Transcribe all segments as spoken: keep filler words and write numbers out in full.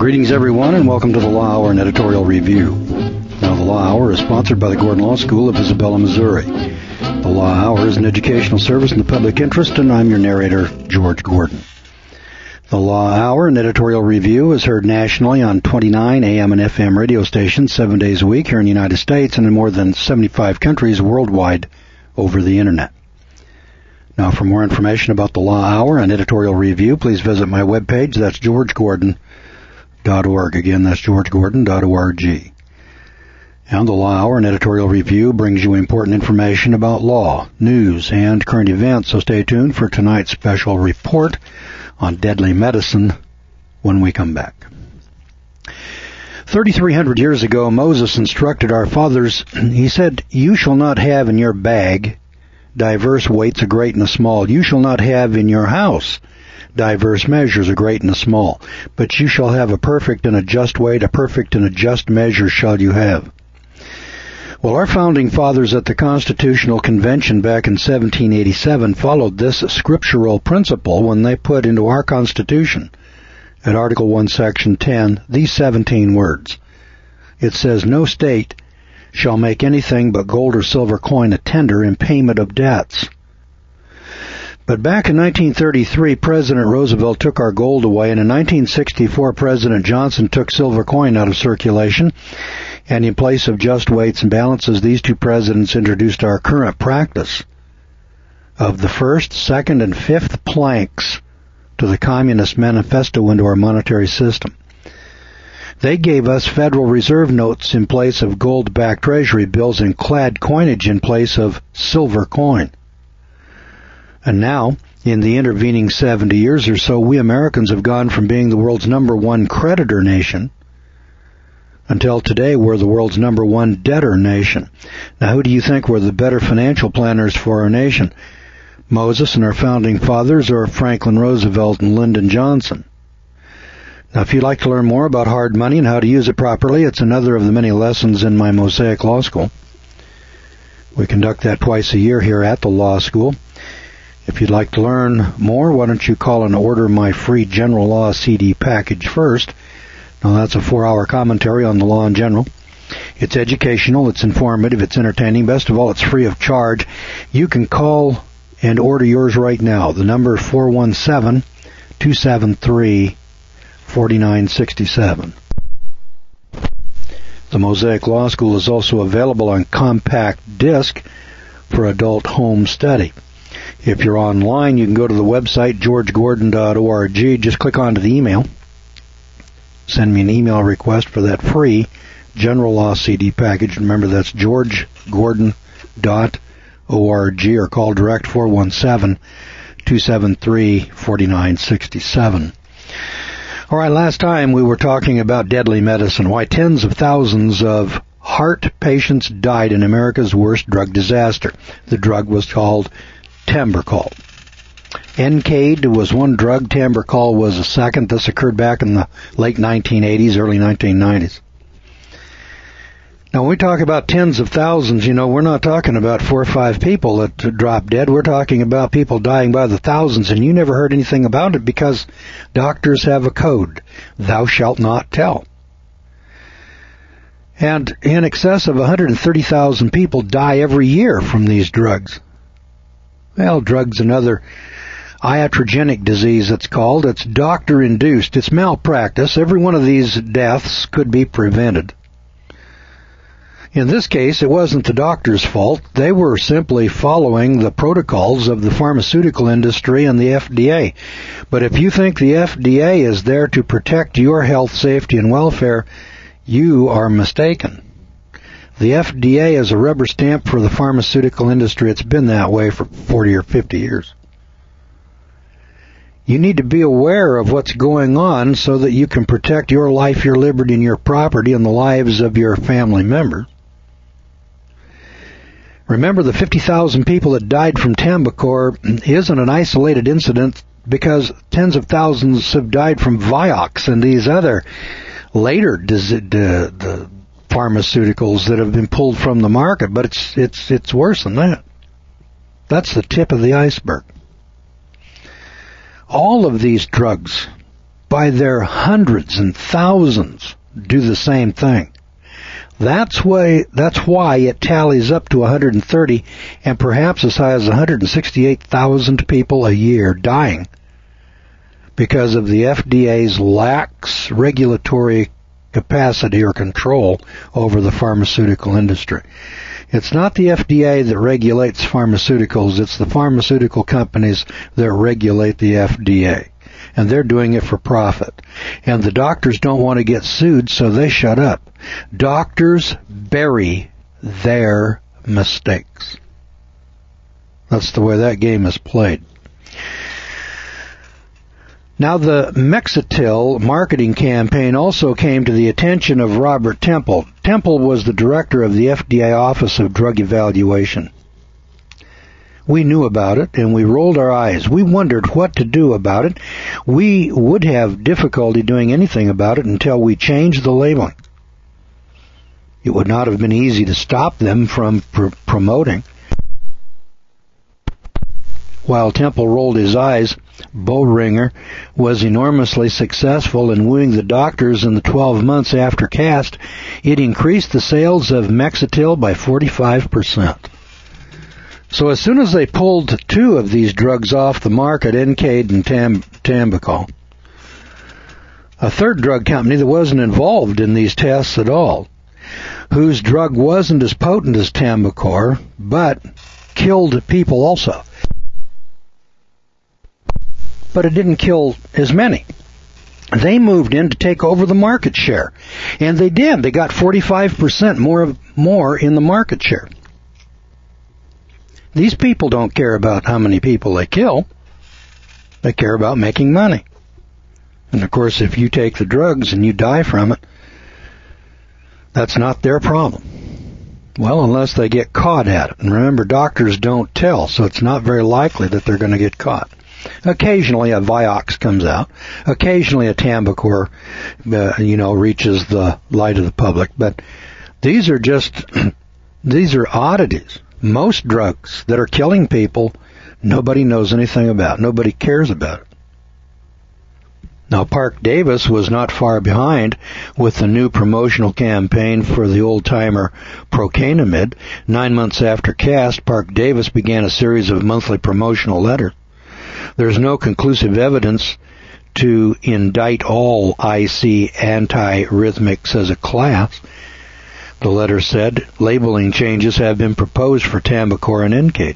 Greetings, everyone, and welcome to the Law Hour and Editorial Review. Now, the Law Hour is sponsored by the Gordon Law School of Isabella, Missouri. The Law Hour is an educational service in the public interest, and I'm your narrator, George Gordon. The Law Hour and Editorial Review is heard nationally on twenty-nine A M and F M radio stations seven days a week here in the United States and in more than seventy-five countries worldwide over the Internet. Now, for more information about the Law Hour and Editorial Review, please visit my webpage. That's george gordon dot org. Again, that's george gordon dot org. And the Law Hour and Editorial Review brings you important information about law, news, and current events, so stay tuned for tonight's special report on deadly medicine when we come back. thirty-three hundred years ago, Moses instructed our fathers, he said, "You shall not have in your bag diverse weights, a great and a small. You shall not have in your house diverse measures, a great and a small. But you shall have a perfect and a just weight, a perfect and a just measure shall you have." Well, our founding fathers at the Constitutional Convention back in seventeen eighty-seven followed this scriptural principle when they put into our Constitution, at Article one, Section ten, these seventeen words. It says, "No state shall make anything but gold or silver coin a tender in payment of debts." But back in nineteen thirty-three, President Roosevelt took our gold away, and in nineteen sixty-four, President Johnson took silver coin out of circulation. And in place of just weights and balances, these two presidents introduced our current practice of the first, second, and fifth planks to the Communist Manifesto into our monetary system. They gave us Federal Reserve notes in place of gold-backed Treasury bills and clad coinage in place of silver coin. And now, in the intervening seventy years or so, we Americans have gone from being the world's number one creditor nation until today we're the world's number one debtor nation. Now, who do you think were the better financial planners for our nation? Moses and our founding fathers, or Franklin Roosevelt and Lyndon Johnson? Now, if you'd like to learn more about hard money and how to use it properly, it's another of the many lessons in my Mosaic Law School. We conduct that twice a year here at the law school. If you'd like to learn more, why don't you call and order my free General Law C D package first. Now, that's a four-hour commentary on the law in general. It's educational, it's informative, it's entertaining. Best of all, it's free of charge. You can call and order yours right now. The number is four one seven, two seven three, four nine six seven. The Mosaic Law School is also available on compact disc for adult home study. If you're online, you can go to the website, george gordon dot org. Just click onto the email. Send me an email request for that free General Law C D package. Remember, that's george gordon dot org, or call direct four one seven, two seven three, four nine six seven. All right, last time we were talking about deadly medicine, why tens of thousands of heart patients died in America's worst drug disaster. The drug was called Tembricol. Encade was one drug, Tembricol was a second. This occurred back in the late nineteen eighties, early nineteen nineties. Now, when we talk about tens of thousands, you know, we're not talking about four or five people that dropped dead. We're talking about people dying by the thousands, and you never heard anything about it because doctors have a code, thou shalt not tell. And in excess of one hundred thirty thousand people die every year from these drugs. Well, drugs and other iatrogenic disease, it's called. It's doctor-induced. It's malpractice. Every one of these deaths could be prevented. In this case, it wasn't the doctor's fault. They were simply following the protocols of the pharmaceutical industry and the F D A. But if you think the F D A is there to protect your health, safety, and welfare, you are mistaken. The F D A is a rubber stamp for the pharmaceutical industry. It's been that way for forty or fifty years. You need to be aware of what's going on so that you can protect your life, your liberty, and your property, and the lives of your family members. Remember, the fifty thousand people that died from Tembricol isn't an isolated incident because tens of thousands have died from Vioxx and these other later dis- the, the pharmaceuticals that have been pulled from the market, but it's it's it's worse than that. That's the tip of the iceberg. All of these drugs by their hundreds and thousands do the same thing. That's why, that's why it tallies up to one hundred thirty and perhaps as high as one hundred sixty-eight thousand people a year dying because of the F D A's lax regulatory capacity or control over the pharmaceutical industry. It's not the F D A that regulates pharmaceuticals, it's the pharmaceutical companies that regulate the F D A. And they're doing it for profit. And the doctors don't want to get sued, so they shut up. Doctors bury their mistakes. That's the way that game is played. Now, the Mexitil marketing campaign also came to the attention of Robert Temple. Temple was the director of the F D A Office of Drug Evaluation. We knew about it, and we rolled our eyes. We wondered what to do about it. We would have difficulty doing anything about it until we changed the labeling. It would not have been easy to stop them from pr- promoting. While Temple rolled his eyes, Boehringer was enormously successful in wooing the doctors in the twelve months after cast. It increased the sales of Mexitil by forty-five percent. So as soon as they pulled two of these drugs off the market, Encade and Tam- Tambicol, a third drug company that wasn't involved in these tests at all, whose drug wasn't as potent as Tambicor, but killed people also. But it didn't kill as many. They moved in to take over the market share. And they did. They got forty-five percent more, more in the market share. These people don't care about how many people they kill. They care about making money. And of course, if you take the drugs and you die from it, that's not their problem. Well, unless they get caught at it. And remember, doctors don't tell, so it's not very likely that they're going to get caught. Occasionally a Vioxx comes out. Occasionally a Tambicor, uh, you know, reaches the light of the public. But these are just, these are oddities. Most drugs that are killing people, nobody knows anything about. Nobody cares about it. Now, Parke-Davis was not far behind with the new promotional campaign for the old-timer Procainamide. Nine months after cast, Parke-Davis began a series of monthly promotional letters. There's no conclusive evidence to indict all I C antiarrhythmics as a class. The letter said labeling changes have been proposed for Tambicor and Encade.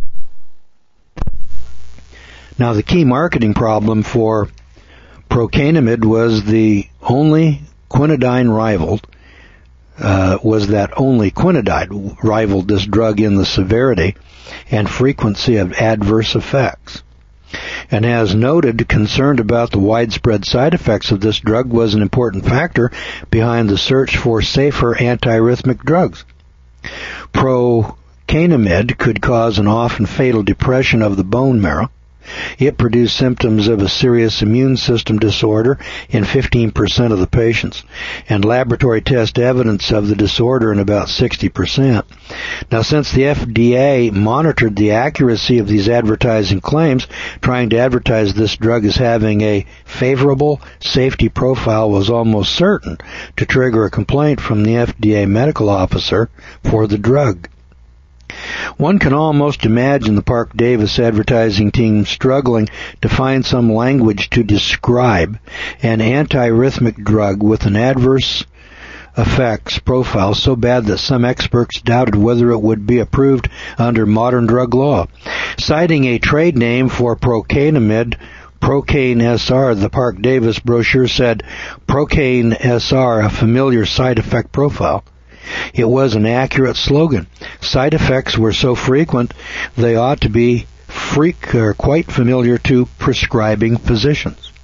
Now, the key marketing problem for Procainamide was the only quinidine rivaled, uh, was that only quinidine rivaled this drug in the severity and frequency of adverse effects. And as noted, concerned about the widespread side effects of this drug was an important factor behind the search for safer antiarrhythmic drugs. Procainamide could cause an often fatal depression of the bone marrow. It produced symptoms of a serious immune system disorder in fifteen percent of the patients, and laboratory test evidence of the disorder in about sixty percent. Now, since the F D A monitored the accuracy of these advertising claims, trying to advertise this drug as having a favorable safety profile was almost certain to trigger a complaint from the F D A medical officer for the drug. One can almost imagine the Parke-Davis advertising team struggling to find some language to describe an antiarrhythmic drug with an adverse effects profile so bad that some experts doubted whether it would be approved under modern drug law. Citing a trade name for Procainamide, Procaine S R, the Parke-Davis brochure said, Procaine S R, a familiar side effect profile. It was an accurate slogan. Side effects were so frequent, they ought to be freak, or quite familiar to prescribing physicians.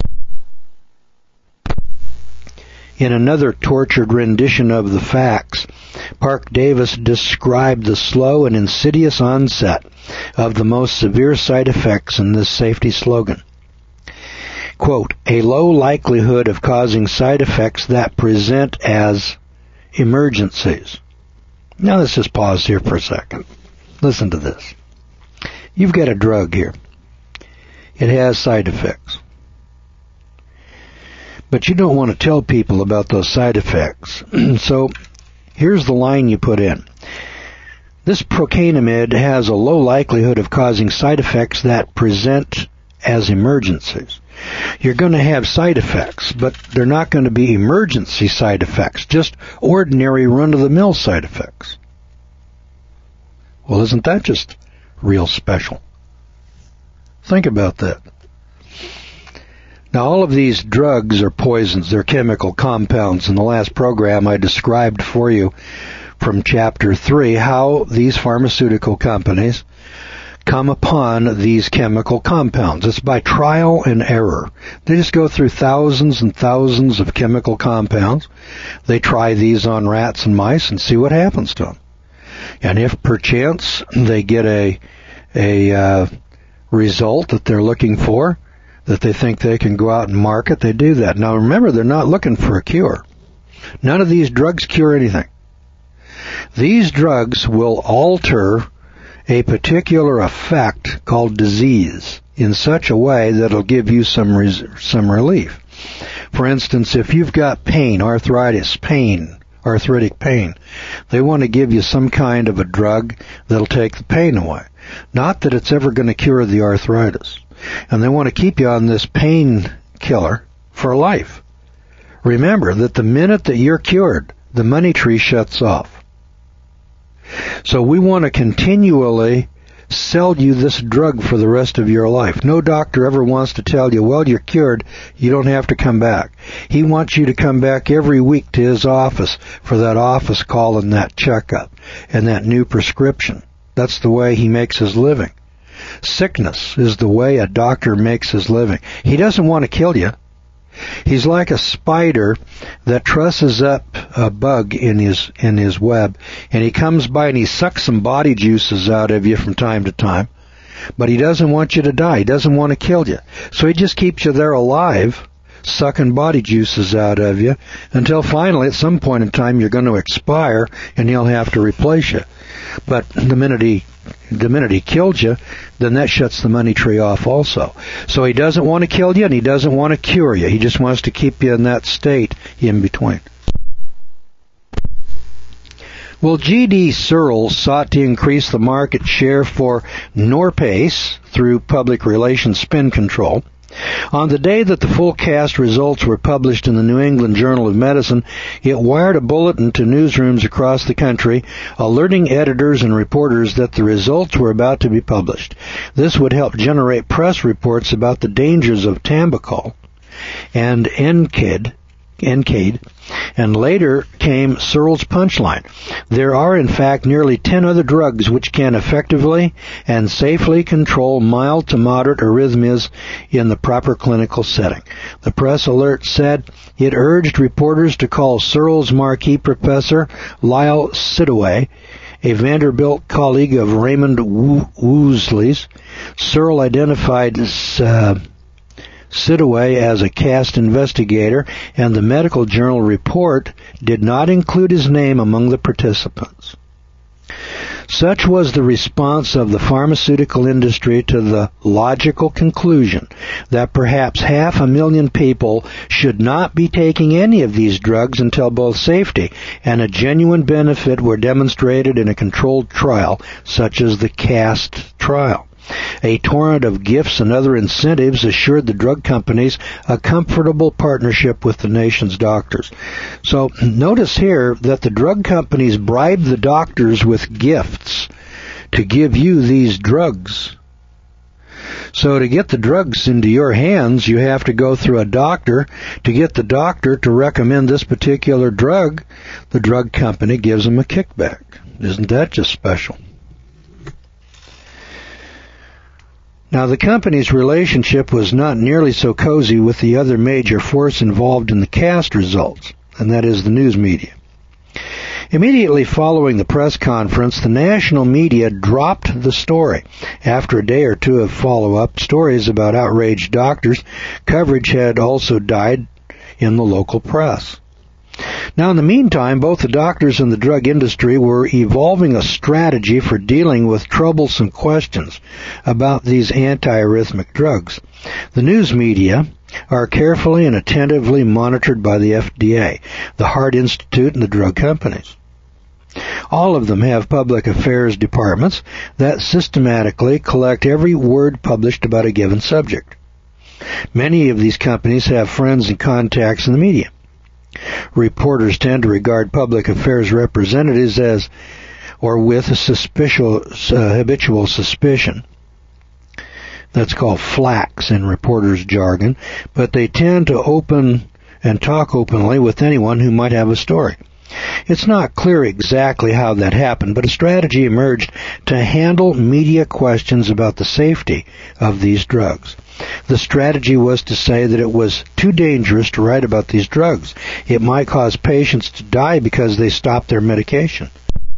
In another tortured rendition of the facts, Parke-Davis described the slow and insidious onset of the most severe side effects in this safety slogan. Quote, a low likelihood of causing side effects that present as emergencies. Now let's just pause here for a second. Listen to this. You've got a drug here. It has side effects. But you don't want to tell people about those side effects. So here's the line you put in. This procainamide has a low likelihood of causing side effects that present as emergencies. You're going to have side effects, but they're not going to be emergency side effects, just ordinary run-of-the-mill side effects. Well, isn't that just real special? Think about that. Now, all of these drugs are poisons. They're chemical compounds. In the last program, I described for you from Chapter three how these pharmaceutical companies come upon these chemical compounds. It's by trial and error. They just go through thousands and thousands of chemical compounds. They try these on rats and mice and see what happens to them. And if perchance they get a a uh, result that they're looking for, that they think they can go out and market, they do that. Now remember, they're not looking for a cure. None of these drugs cure anything. These drugs will alter a particular effect called disease in such a way that it'll give you some res- some relief. For instance, if you've got pain, arthritis, pain, arthritic pain, they want to give you some kind of a drug that'll take the pain away. Not that it's ever going to cure the arthritis. And they want to keep you on this pain killer for life. Remember that the minute that you're cured, the money tree shuts off. So we want to continually sell you this drug for the rest of your life. No doctor ever wants to tell you, well, you're cured, you don't have to come back. He wants you to come back every week to his office for that office call and that checkup and that new prescription. That's the way he makes his living. Sickness is the way a doctor makes his living. He doesn't want to kill you. He's like a spider that trusses up a bug in his in his web, and he comes by and he sucks some body juices out of you from time to time, but he doesn't want you to die. He doesn't want to kill you. So he just keeps you there alive, sucking body juices out of you, until finally at some point in time you're going to expire and he'll have to replace you. But the minute he the minute he killed you, then that shuts the money tree off also. So he doesn't want to kill you and he doesn't want to cure you. He just wants to keep you in that state in between. Well, G D Searles sought to increase the market share for Norpace through public relations spin control. On the day that the full cast results were published in the New England Journal of Medicine, it wired a bulletin to newsrooms across the country, alerting editors and reporters that the results were about to be published. This would help generate press reports about the dangers of Tambicol and Encade, Encade, and later came Searles' punchline. There are, in fact, nearly ten other drugs which can effectively and safely control mild to moderate arrhythmias in the proper clinical setting. The press alert said it urged reporters to call Searles' marquee professor, Lyle Sidaway, a Vanderbilt colleague of Raymond Woosley's. Searle identified uh, Sidaway as a cast investigator, and the medical journal report did not include his name among the participants. Such was the response of the pharmaceutical industry to the logical conclusion that perhaps half a million people should not be taking any of these drugs until both safety and a genuine benefit were demonstrated in a controlled trial, such as the CAST trial. A torrent of gifts and other incentives assured the drug companies a comfortable partnership with the nation's doctors. So notice here that the drug companies bribe the doctors with gifts to give you these drugs. So to get the drugs into your hands, you have to go through a doctor. To get the doctor to recommend this particular drug, the drug company gives them a kickback. Isn't that just special? Now, the company's relationship was not nearly so cozy with the other major force involved in the CAST results, and that is the news media. Immediately following the press conference, the national media dropped the story. After a day or two of follow-up stories about outraged doctors, coverage had also died in the local press. Now, in the meantime, both the doctors and the drug industry were evolving a strategy for dealing with troublesome questions about these antiarrhythmic drugs. The news media are carefully and attentively monitored by the F D A, the Heart Institute, and the drug companies. All of them have public affairs departments that systematically collect every word published about a given subject. Many of these companies have friends and contacts in the media. Reporters tend to regard public affairs representatives as, or with a suspicious, uh, habitual suspicion. That's called flax in reporters' jargon, but they tend to open and talk openly with anyone who might have a story. It's not clear exactly how that happened, but a strategy emerged to handle media questions about the safety of these drugs. The strategy was to say that it was too dangerous to write about these drugs. It might cause patients to die because they stopped their medication.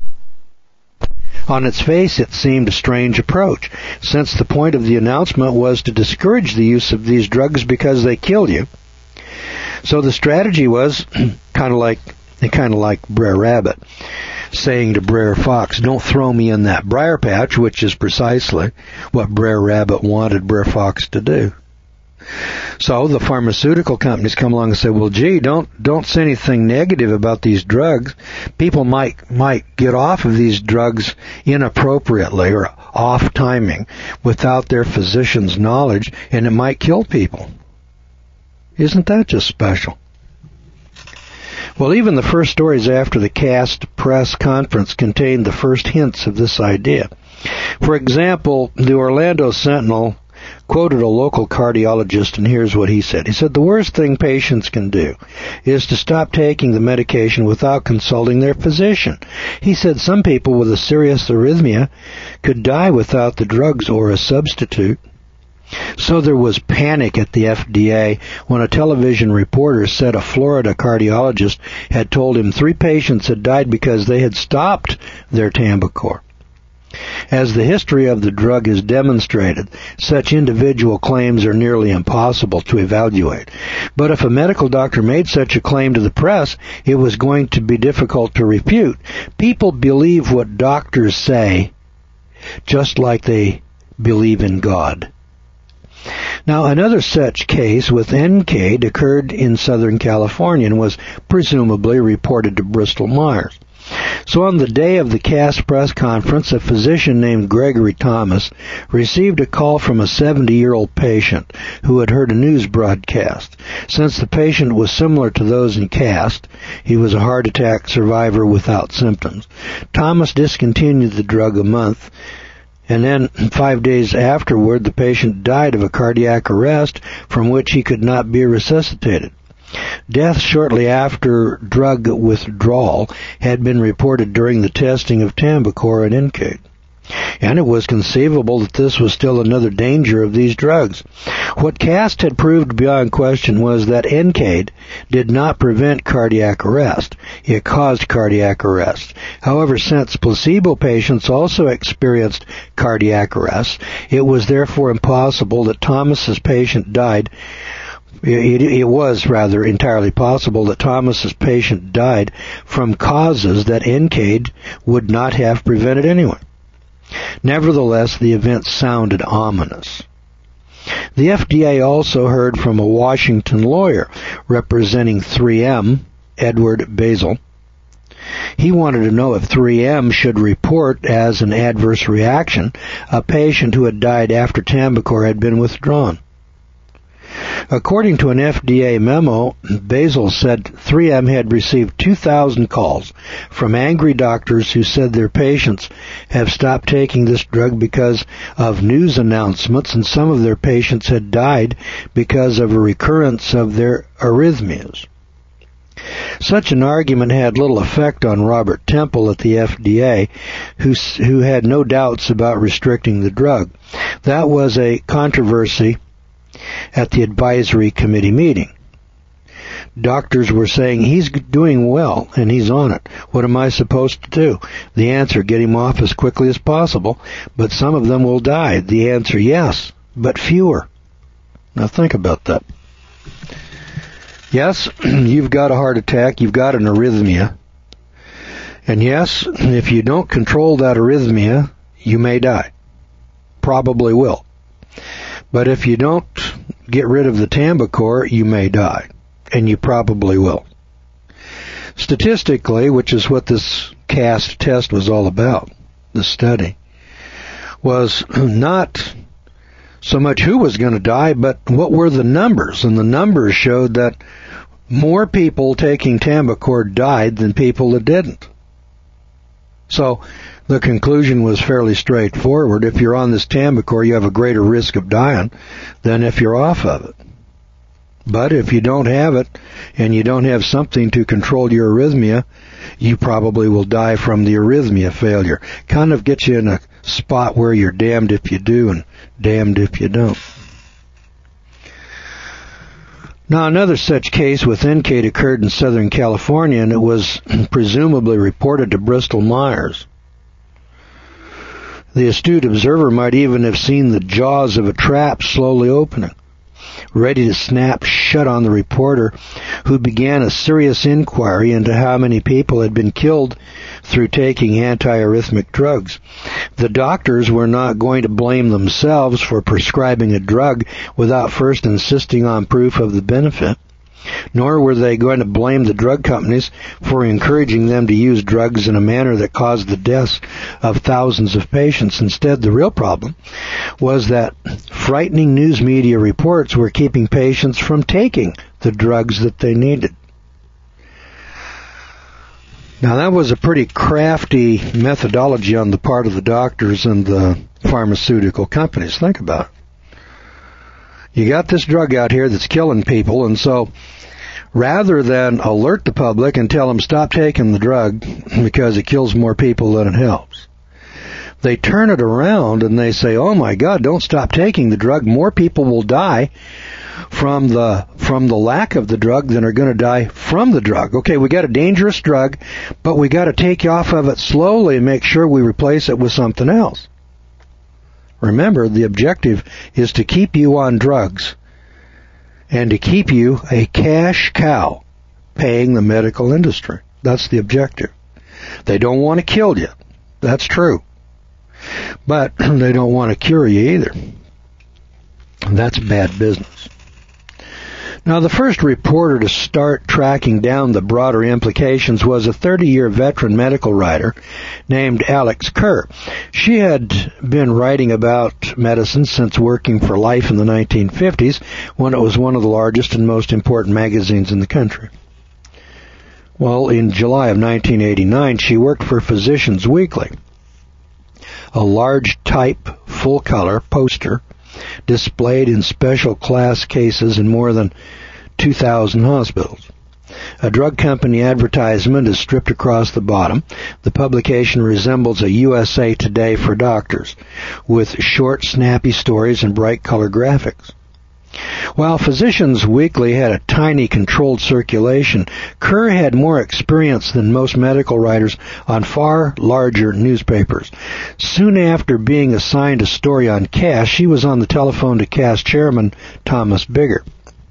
On its face, it seemed a strange approach, since the point of the announcement was to discourage the use of these drugs because they kill you. So the strategy was kind of like kind of like Brer Rabbit saying to Brer Fox, "Don't throw me in that briar patch," which is precisely what Brer Rabbit wanted Brer Fox to do. So the pharmaceutical companies come along and say, "Well, gee, don't don't say anything negative about these drugs. People might might get off of these drugs inappropriately or off timing without their physician's knowledge, and it might kill people." Isn't that just special? Well, even the first stories after the CAST press conference contained the first hints of this idea. For example, the Orlando Sentinel quoted a local cardiologist, and here's what he said. He said, "The worst thing patients can do is to stop taking the medication without consulting their physician." He said some people with a serious arrhythmia could die without the drugs or a substitute. So there was panic at the F D A when a television reporter said a Florida cardiologist had told him three patients had died because they had stopped their Tambicor. As the history of the drug has demonstrated, such individual claims are nearly impossible to evaluate. But if a medical doctor made such a claim to the press, it was going to be difficult to refute. People believe what doctors say, just like they believe in God. Now, another such case with Encade occurred in Southern California and was presumably reported to Bristol Myers. So on the day of the CAST press conference, a physician named Gregory Thomas received a call from a seventy-year-old patient who had heard a news broadcast. Since the patient was similar to those in CAST, he was a heart attack survivor without symptoms. Thomas discontinued the drug a month, and then five days afterward, the patient died of a cardiac arrest from which he could not be resuscitated. Death shortly after drug withdrawal had been reported during the testing of Tambicor and Encade. And it was conceivable that this was still another danger of these drugs. What CAST had proved beyond question was that Encade did not prevent cardiac arrest. It caused cardiac arrest. However, since placebo patients also experienced cardiac arrest, it was therefore impossible that Thomas's patient died It, it was, rather, entirely possible that Thomas's patient died from causes that Encade would not have prevented anyway. Nevertheless, the event sounded ominous. The F D A also heard from a Washington lawyer representing three M, Edward Basil. He wanted to know if three M should report as an adverse reaction a patient who had died after Tambicor had been withdrawn. According to an F D A memo, Basil said three M had received two thousand calls from angry doctors who said their patients have stopped taking this drug because of news announcements, and some of their patients had died because of a recurrence of their arrhythmias. Such an argument had little effect on Robert Temple at the F D A, who, who had no doubts about restricting the drug. That was a controversy at the advisory committee meeting. Doctors were saying, "He's doing well, and he's on it. What am I supposed to do?" The answer, get him off as quickly as possible, but some of them will die. The answer, yes, but fewer. Now think about that. Yes, you've got a heart attack, you've got an arrhythmia, and yes, if you don't control that arrhythmia, you may die. Probably will. But if you don't get rid of the Tambicor, you may die, and you probably will. Statistically, which is what this CAST test was all about, the study, was not so much who was going to die, but what were the numbers. And the numbers showed that more people taking Tambicor died than people that didn't. So the conclusion was fairly straightforward. If you're on this Tambicor, you have a greater risk of dying than if you're off of it. But if you don't have it, and you don't have something to control your arrhythmia, you probably will die from the arrhythmia failure. Kind of gets you in a spot where you're damned if you do and damned if you don't. Now, another such case with N CAID occurred in Southern California, and it was presumably reported to Bristol Myers. The astute observer might even have seen the jaws of a trap slowly opening, ready to snap shut on the reporter, who began a serious inquiry into how many people had been killed through taking antiarrhythmic drugs. The doctors were not going to blame themselves for prescribing a drug without first insisting on proof of the benefit, nor were they going to blame the drug companies for encouraging them to use drugs in a manner that caused the deaths of thousands of patients. Instead, the real problem was that frightening news media reports were keeping patients from taking the drugs that they needed. Now, that was a pretty crafty methodology on the part of the doctors and the pharmaceutical companies. Think about it. You got this drug out here that's killing people, and so rather than alert the public and tell them stop taking the drug because it kills more people than it helps, they turn it around and they say, oh my God, don't stop taking the drug. More people will die from the from the lack of the drug than are going to die from the drug. Okay, we got a dangerous drug, but we got to take you off of it slowly and make sure we replace it with something else. Remember, the objective is to keep you on drugs and to keep you a cash cow paying the medical industry. That's the objective. They don't want to kill you. That's true. But they don't want to cure you either. That's bad business. Now, the first reporter to start tracking down the broader implications was a thirty-year veteran medical writer named Alex Kerr. She had been writing about medicine since working for Life in the nineteen fifties, when it was one of the largest and most important magazines in the country. Well, in July of nineteen eighty-nine, she worked for Physicians Weekly, a large type, full-color poster displayed in special class cases in more than two thousand hospitals. A drug company advertisement is stripped across the bottom. The publication resembles a U S A Today for doctors, with short, snappy stories and bright color graphics. While Physicians Weekly had a tiny controlled circulation, Kerr had more experience than most medical writers on far larger newspapers. Soon after being assigned a story on CAST, she was on the telephone to CAST chairman Thomas Bigger.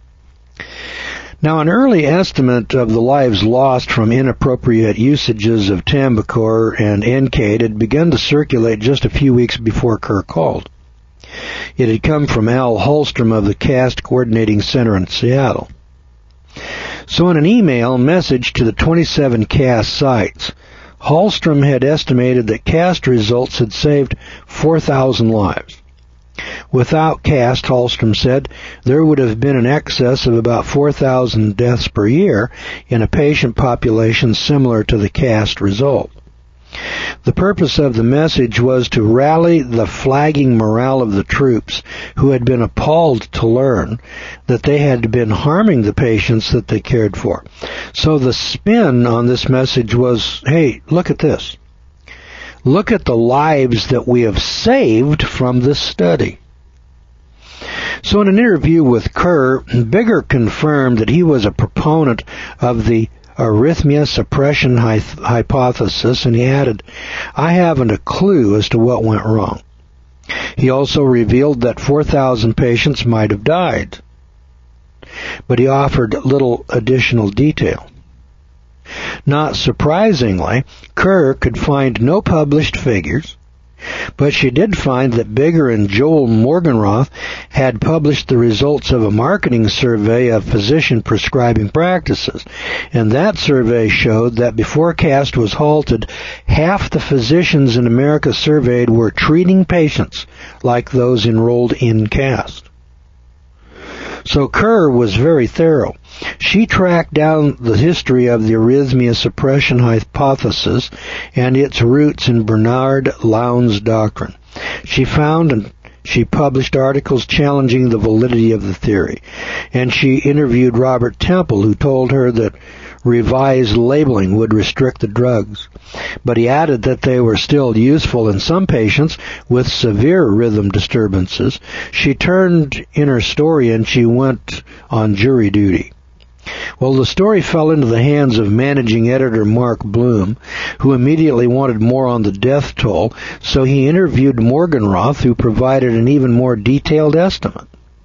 Now, an early estimate of the lives lost from inappropriate usages of Tambicor and N CAID had begun to circulate just a few weeks before Kerr called. It had come from Al Holstrom of the CAST Coordinating Center in Seattle. So in an email message to the twenty-seven CAST sites, Holstrom had estimated that CAST results had saved four thousand lives. Without CAST, Holstrom said, there would have been an excess of about four thousand deaths per year in a patient population similar to the CAST result. The purpose of the message was to rally the flagging morale of the troops, who had been appalled to learn that they had been harming the patients that they cared for. So the spin on this message was, hey, look at this. Look at the lives that we have saved from this study. So in an interview with Kerr, Bigger confirmed that he was a proponent of the arrhythmia suppression hypothesis, and he added, I haven't a clue as to what went wrong. He also revealed that four thousand patients might have died, but he offered little additional detail. Not surprisingly, Kerr could find no published figures But she did find that Bigger and Joel Morgenroth had published the results of a marketing survey of physician prescribing practices. And that survey showed that before CAST was halted, half the physicians in America surveyed were treating patients like those enrolled in CAST. So Kerr was very thorough. She tracked down the history of the arrhythmia suppression hypothesis and its roots in Bernard Lowndes' doctrine. She found and she published articles challenging the validity of the theory. And she interviewed Robert Temple, who told her that revised labeling would restrict the drugs. But he added that they were still useful in some patients with severe rhythm disturbances. She turned in her story and she went on jury duty. Well, the story fell into the hands of managing editor Mark Bloom, who immediately wanted more on the death toll, so he interviewed Morgenroth, who provided an even more detailed estimate.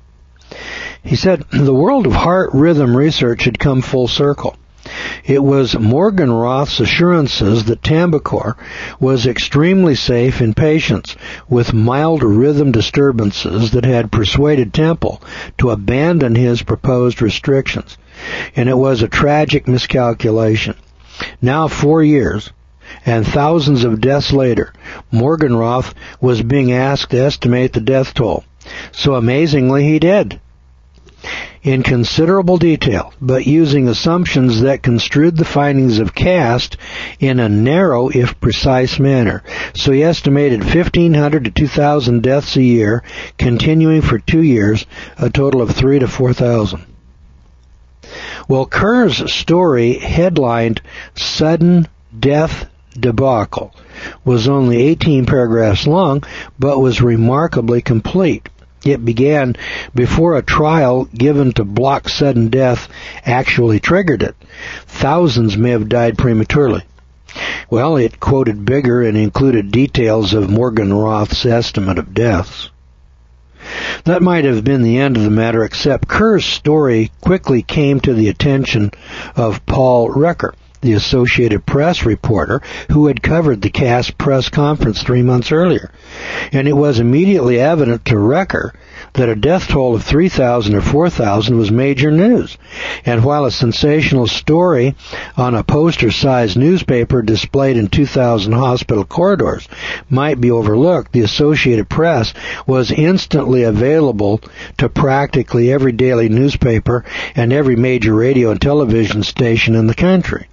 He said, the world of heart rhythm research had come full circle. It was Morgenroth's assurances that Tambicor was extremely safe in patients with mild rhythm disturbances that had persuaded Temple to abandon his proposed restrictions. And it was a tragic miscalculation. Now four years and thousands of deaths later, Morgenroth was being asked to estimate the death toll. So amazingly, he did. In considerable detail, but using assumptions that construed the findings of CAST in a narrow, if precise, manner. So he estimated fifteen hundred to two thousand deaths a year, continuing for two years, a total of three to four thousand. Well, Kerr's story, headlined Sudden Death Debacle, was only eighteen paragraphs long, but was remarkably complete. It began before a trial given to block sudden death actually triggered it. Thousands may have died prematurely. Well, it quoted Bigger and included details of Morgenroth's estimate of deaths. That might have been the end of the matter, except Kerr's story quickly came to the attention of Paul Recker, the Associated Press reporter who had covered the CAST press conference three months earlier. And it was immediately evident to Recker that a death toll of three thousand or four thousand was major news. And while a sensational story on a poster-sized newspaper displayed in two thousand hospital corridors might be overlooked, the Associated Press was instantly available to practically every daily newspaper and every major radio and television station in the country.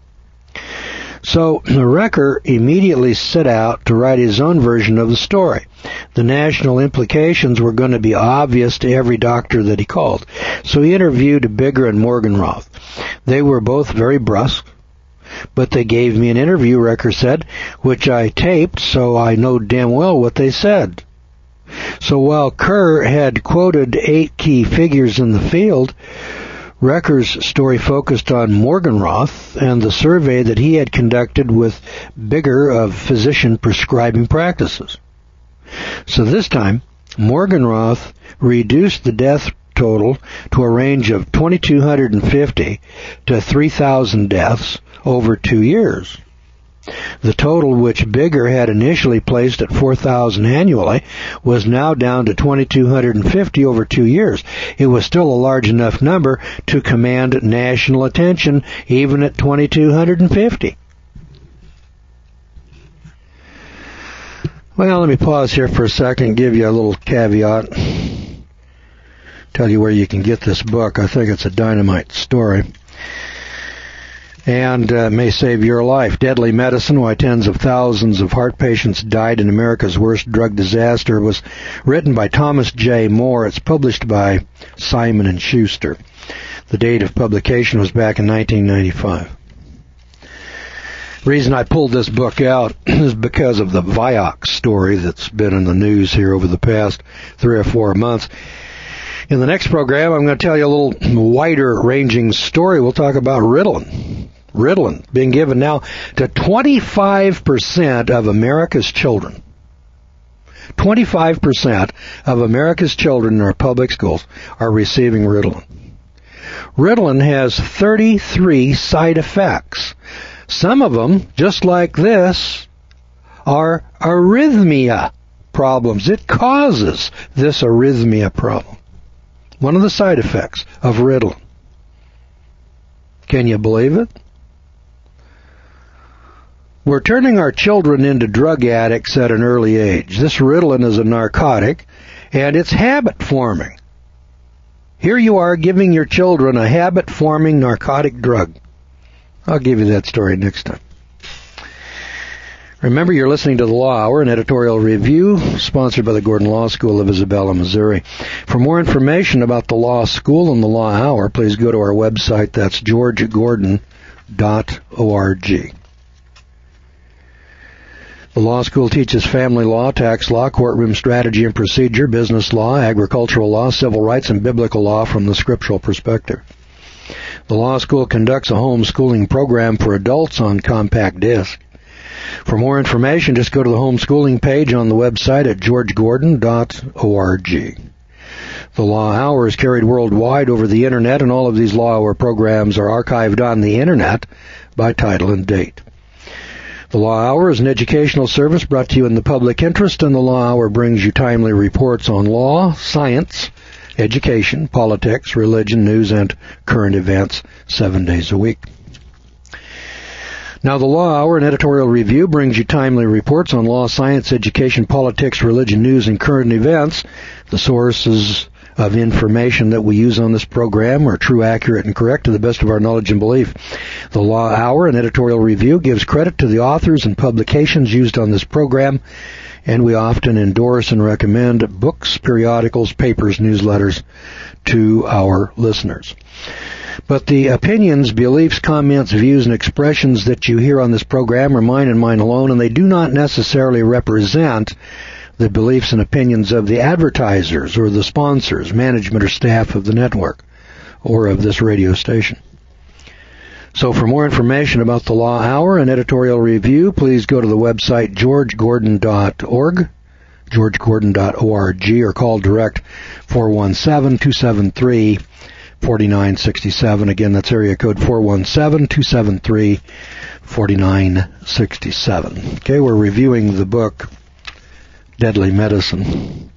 So Recker immediately set out to write his own version of the story. The national implications were going to be obvious to every doctor that he called. So he interviewed Bigger and Morgenroth. They were both very brusque, but they gave me an interview, Recker said, which I taped, so I know damn well what they said. So while Kerr had quoted eight key figures in the field, Recker's story focused on Morgenroth and the survey that he had conducted with Bigger of physician prescribing practices. So this time, Morgenroth reduced the death total to a range of two thousand two hundred fifty to three thousand deaths over two years. The total, which Bigger had initially placed at four thousand annually, was now down to two thousand two hundred fifty over two years. It was still a large enough number to command national attention, even at two thousand two hundred fifty. Well, let me pause here for a second, give you a little caveat, tell you where you can get this book. I think it's a dynamite story, and uh, may save your life. Deadly Medicine, Why Tens of Thousands of Heart Patients Died in America's Worst Drug Disaster, was written by Thomas J. Moore. It's published by Simon and Schuster. The date of publication was back in nineteen ninety-five. The reason I pulled this book out is because of the Vioxx story that's been in the news here over the past three or four months. In the next program, I'm going to tell you a little wider-ranging story. We'll talk about Ritalin. Ritalin being given now to twenty-five percent of America's children. twenty-five percent of America's children in our public schools are receiving Ritalin. Ritalin has thirty-three side effects. Some of them, just like this, are arrhythmia problems. It causes this arrhythmia problem. One of the side effects of Ritalin. Can you believe it? We're turning our children into drug addicts at an early age. This Ritalin is a narcotic, and it's habit forming. Here you are giving your children a habit forming narcotic drug. I'll give you that story next time. Remember, you're listening to The Law Hour, an editorial review sponsored by the Gordon Law School of Isabella, Missouri. For more information about the Law School and the Law Hour, please go to our website. That's george gordon dot org. The law school teaches family law, tax law, courtroom strategy and procedure, business law, agricultural law, civil rights, and biblical law from the scriptural perspective. The law school conducts a homeschooling program for adults on compact disc. For more information, just go to the homeschooling page on the website at george gordon dot org. The Law Hour is carried worldwide over the Internet, and all of these Law Hour programs are archived on the Internet by title and date. The Law Hour is an educational service brought to you in the public interest, and the Law Hour brings you timely reports on law, science, education, politics, religion, news, and current events seven days a week. Now, the Law Hour, an editorial review, brings you timely reports on law, science, education, politics, religion, news, and current events. The sources of information that we use on this program are true, accurate, and correct to the best of our knowledge and belief. The Law Hour, an editorial review, gives credit to the authors and publications used on this program, and we often endorse and recommend books, periodicals, papers, newsletters to our listeners. But the opinions, beliefs, comments, views, and expressions that you hear on this program are mine and mine alone, and they do not necessarily represent the beliefs and opinions of the advertisers or the sponsors, management, or staff of the network or of this radio station. So for more information about the Law Hour and editorial review, please go to the website george gordon dot org, george gordon dot org, or call direct four one seven, two seven three, four nine six seven. Again, that's area code four one seven, two seven three, four nine six seven. Okay, we're reviewing the book Deadly Medicine.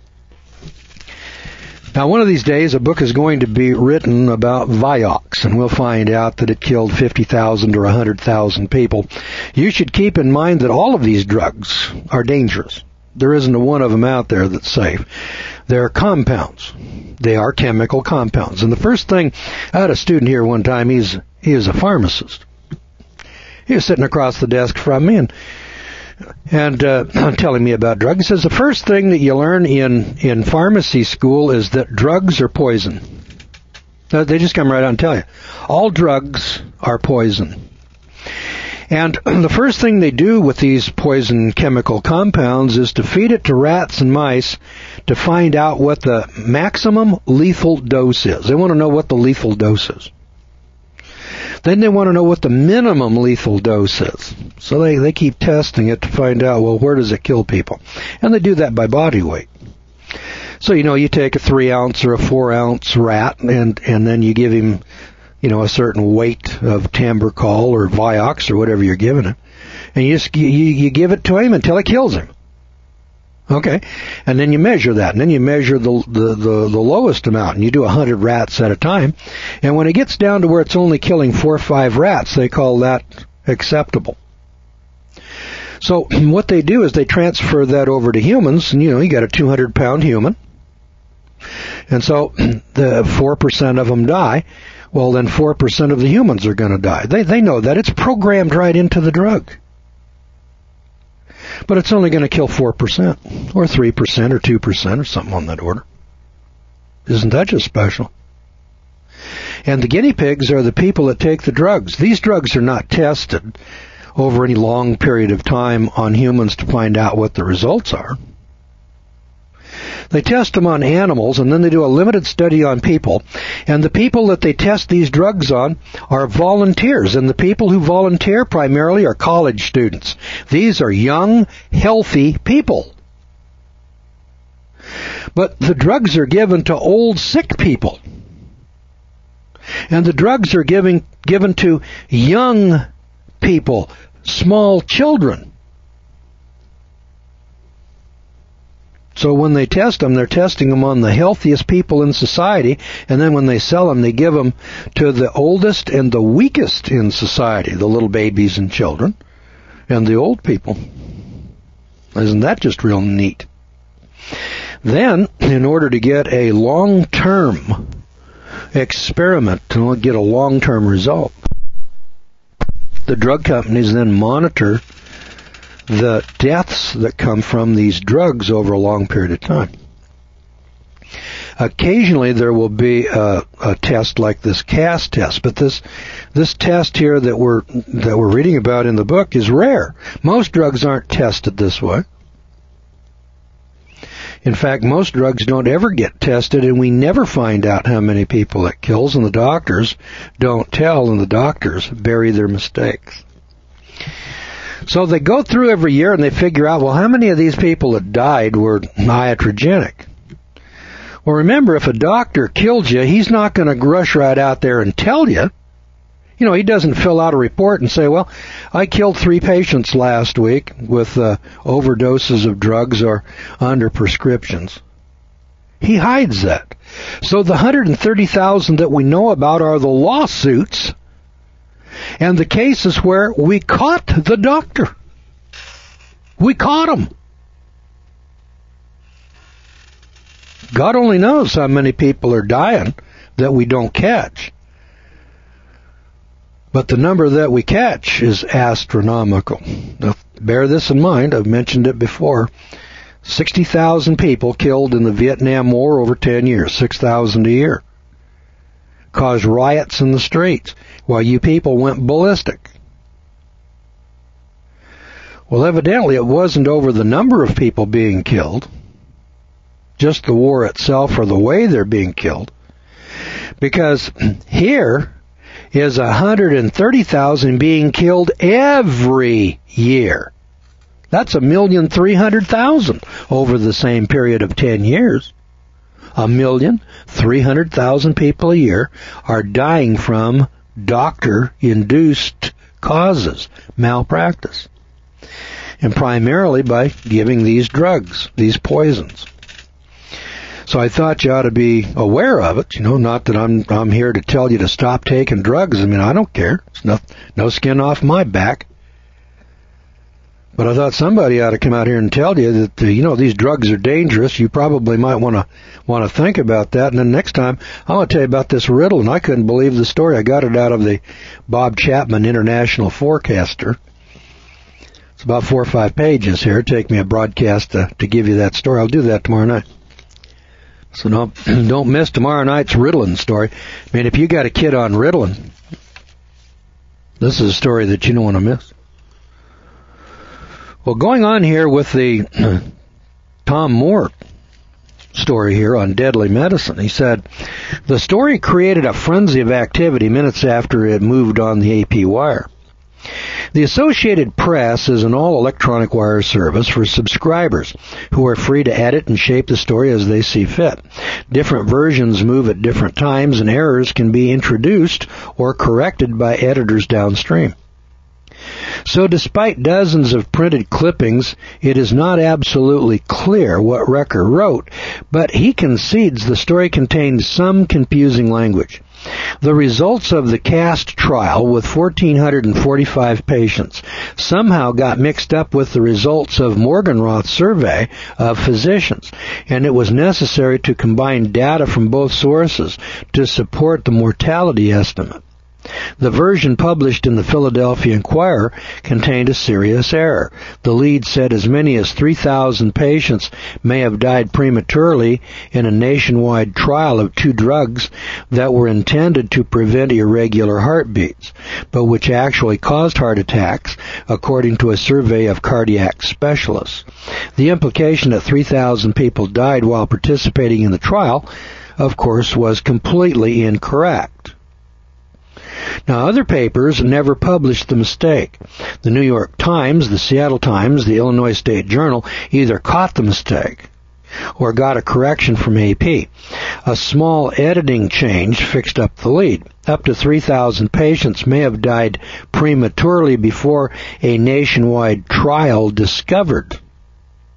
Now, one of these days, a book is going to be written about Vioxx, and we'll find out that it killed fifty thousand or one hundred thousand people. You should keep in mind that all of these drugs are dangerous. There isn't a one of them out there that's safe. They're compounds. They are chemical compounds. And the first thing, I had a student here one time, he's he is a pharmacist. He was sitting across the desk from me, and and uh, telling me about drugs. He says the first thing that you learn in, in pharmacy school is that drugs are poison. They just come right out and tell you. All drugs are poison. And the first thing they do with these poison chemical compounds is to feed it to rats and mice to find out what the maximum lethal dose is. They want to know what the lethal dose is. Then they want to know what the minimum lethal dose is. So they, they keep testing it to find out, well, where does it kill people? And they do that by body weight. So, you know, you take a three ounce or a four ounce rat, and, and then you give him, you know, a certain weight of Tambercol or Vioxx or whatever you're giving him. And you just, you, you give it to him until it kills him. Okay, and then you measure that, and then you measure the, the, the, the lowest amount, and you do one hundred rats at a time. And when it gets down to where it's only killing four or five rats, they call that acceptable. So what they do is they transfer that over to humans, and you know, you got a two hundred pound human, and so the four percent of them die. Well, then four percent of the humans are going to die. They, they know that. It's programmed right into the drug. But it's only going to kill four percent, or three percent, or two percent, or something on that order. Isn't that just special? And the guinea pigs are the people that take the drugs. These drugs are not tested over any long period of time on humans to find out what the results are. They test them on animals, and then they do a limited study on people. And the people that they test these drugs on are volunteers. And the people who volunteer primarily are college students. These are young, healthy people. But the drugs are given to old, sick people. And the drugs are given, given to young people, small children. So when they test them, they're testing them on the healthiest people in society, and then when they sell them, they give them to the oldest and the weakest in society, the little babies and children, and the old people. Isn't that just real neat? Then, in order to get a long-term experiment, to get a long-term result, the drug companies then monitor the deaths that come from these drugs over a long period of time. Occasionally there will be a, a test like this C A S test, but this this test here that we're that we're reading about in the book is rare. Most drugs aren't tested this way. In fact, most drugs don't ever get tested, and we never find out how many people it kills, and the doctors don't tell, and the doctors bury their mistakes. So they go through every year and they figure out, well, how many of these people that died were iatrogenic? Well, remember, if a doctor killed you, he's not going to rush right out there and tell you. You know, he doesn't fill out a report and say, well, I killed three patients last week with uh, overdoses of drugs or under prescriptions. He hides that. So the one hundred thirty thousand that we know about are the lawsuits and the cases where we caught the doctor. We caught him. God only knows how many people are dying that we don't catch. But the number that we catch is astronomical. Now, bear this in mind. I've mentioned it before. sixty thousand people killed in the Vietnam War over ten years. six thousand a year. Caused riots in the streets while you people went ballistic. Well, evidently it wasn't over the number of people being killed, just the war itself or the way they're being killed. Because here is one hundred thirty thousand being killed every year. That's a million three hundred thousand over the same period of ten years. A million three hundred thousand people a year are dying from doctor-induced causes, malpractice, and primarily by giving these drugs, these poisons. So I thought you ought to be aware of it. You know, not that I'm I'm here to tell you to stop taking drugs. I mean, I don't care. It's no no skin off my back. But I thought somebody ought to come out here and tell you that, uh, you know, these drugs are dangerous. You probably might want to want to think about that. And then next time, I want to tell you about this riddle, and I couldn't believe the story. I got it out of the Bob Chapman International Forecaster. It's about four or five pages here. It'll take me a broadcast to, to give you that story. I'll do that tomorrow night. So don't, don't miss tomorrow night's Ritalin story. I mean, if you got a kid on Ritalin, this is a story that you don't want to miss. Well, going on here with the uh, Tom Moore story here on deadly medicine, he said, the story created a frenzy of activity minutes after it moved on the A P wire. The Associated Press is an all-electronic wire service for subscribers who are free to edit and shape the story as they see fit. Different versions move at different times, and errors can be introduced or corrected by editors downstream. So despite dozens of printed clippings, it is not absolutely clear what Recker wrote, but he concedes the story contained some confusing language. The results of the CAST trial with one thousand four hundred forty-five patients somehow got mixed up with the results of Morgenroth's survey of physicians, and it was necessary to combine data from both sources to support the mortality estimate. The version published in the Philadelphia Inquirer contained a serious error. The lead said as many as three thousand patients may have died prematurely in a nationwide trial of two drugs that were intended to prevent irregular heartbeats, but which actually caused heart attacks, according to a survey of cardiac specialists. The implication that three thousand people died while participating in the trial, of course, was completely incorrect. Now, other papers never published the mistake. The New York Times, the Seattle Times, the Illinois State Journal either caught the mistake or got a correction from A P. A small editing change fixed up the lead. Up to three thousand patients may have died prematurely before a nationwide trial discovered.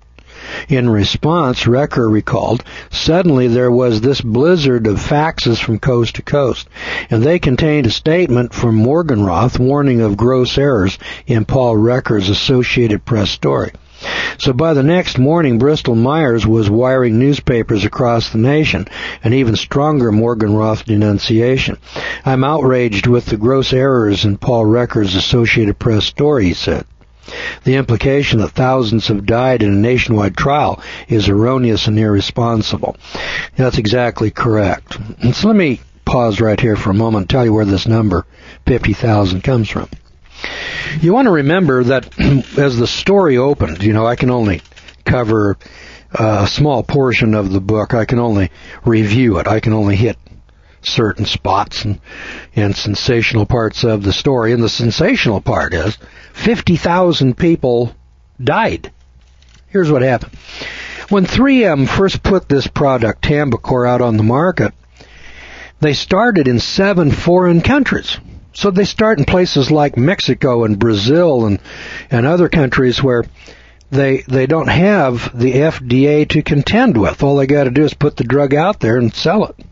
In response, Recker recalled, suddenly there was this blizzard of faxes from coast to coast, and they contained a statement from Morgenroth warning of gross errors in Paul Recker's Associated Press story. So by the next morning, Bristol Myers was wiring newspapers across the nation, an even stronger Morgenroth denunciation. I'm outraged with the gross errors in Paul Recker's Associated Press story, he said. The implication that thousands have died in a nationwide trial is erroneous and irresponsible. That's exactly correct. And so let me pause right here for a moment and tell you where this number, fifty thousand, comes from. You want to remember that as the story opened, you know, I can only cover a small portion of the book. I can only review it. I can only hit certain spots and, and sensational parts of the story. And the sensational part is fifty thousand people died. Here's what happened. When three M first put this product, Tambicor, out on the market, they started in seven foreign countries. So they start in places like Mexico and Brazil and, and other countries where they they don't have the F D A to contend with. All they got to do is put the drug out there and sell it.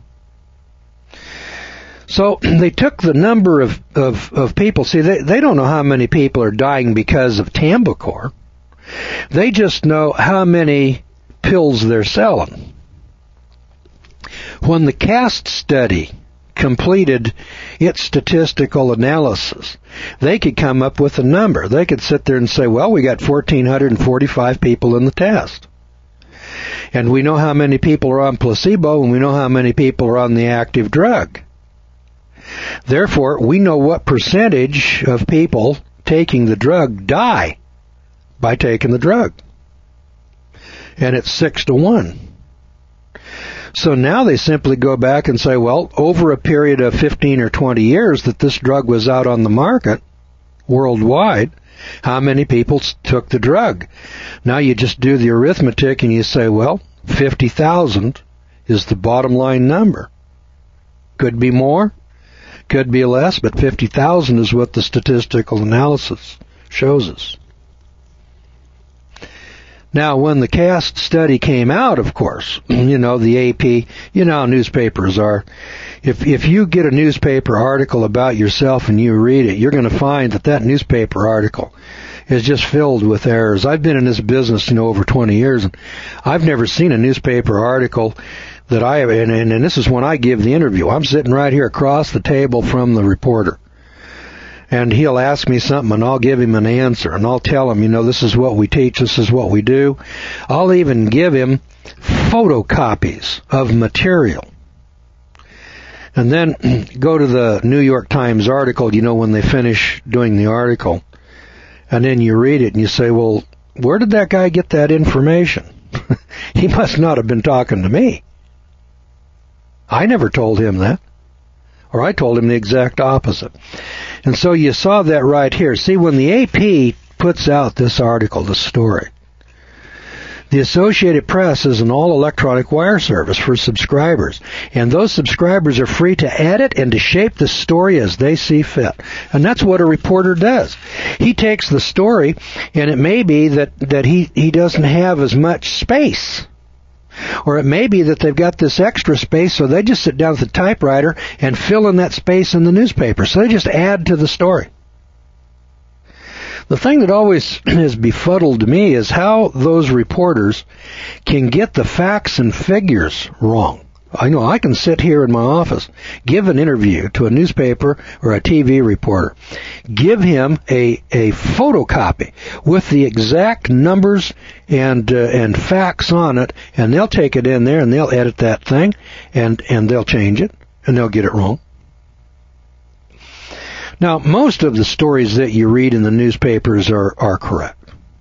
So they took the number of, of, of people. See, they, they don't know how many people are dying because of Tambicor. They just know how many pills they're selling. When the CAST study completed its statistical analysis, they could come up with a number. They could sit there and say, well, we got one thousand four hundred forty-five people in the test. And we know how many people are on placebo, and we know how many people are on the active drug. Therefore, we know what percentage of people taking the drug die by taking the drug. And it's six to one. So now they simply go back and say, well, over a period of fifteen or twenty years that this drug was out on the market worldwide, how many people took the drug? Now you just do the arithmetic and you say, well, fifty thousand is the bottom line number. Could be more, could be less, but fifty thousand is what the statistical analysis shows us. Now, when the CAST study came out, of course, you know, the A P, you know how newspapers are. If if you get a newspaper article about yourself and you read it, you're going to find that that newspaper article is just filled with errors. I've been in this business, you know, over twenty years, and I've never seen a newspaper article that I have, and, and, and this is when I give the interview. I'm sitting right here across the table from the reporter. And he'll ask me something, and I'll give him an answer, and I'll tell him, you know, this is what we teach, this is what we do. I'll even give him photocopies of material. And then go to the New York Times article, you know, when they finish doing the article. And then you read it, and you say, well, where did that guy get that information? He must not have been talking to me. I never told him that. Or I told him the exact opposite. And so you saw that right here. See, when the A P puts out this article, the story, the Associated Press is an all-electronic wire service for subscribers. And those subscribers are free to edit and to shape the story as they see fit. And that's what a reporter does. He takes the story, and it may be that, that he, he doesn't have as much space. Or it may be that they've got this extra space, so they just sit down with the typewriter and fill in that space in the newspaper. So they just add to the story. The thing that always has befuddled me is how those reporters can get the facts and figures wrong. I know I can sit here in my office, give an interview to a newspaper or a T V reporter, give him a, a photocopy with the exact numbers and uh, and facts on it, and they'll take it in there and they'll edit that thing, and, and they'll change it, and they'll get it wrong. Now, most of the stories that you read in the newspapers are, are correct.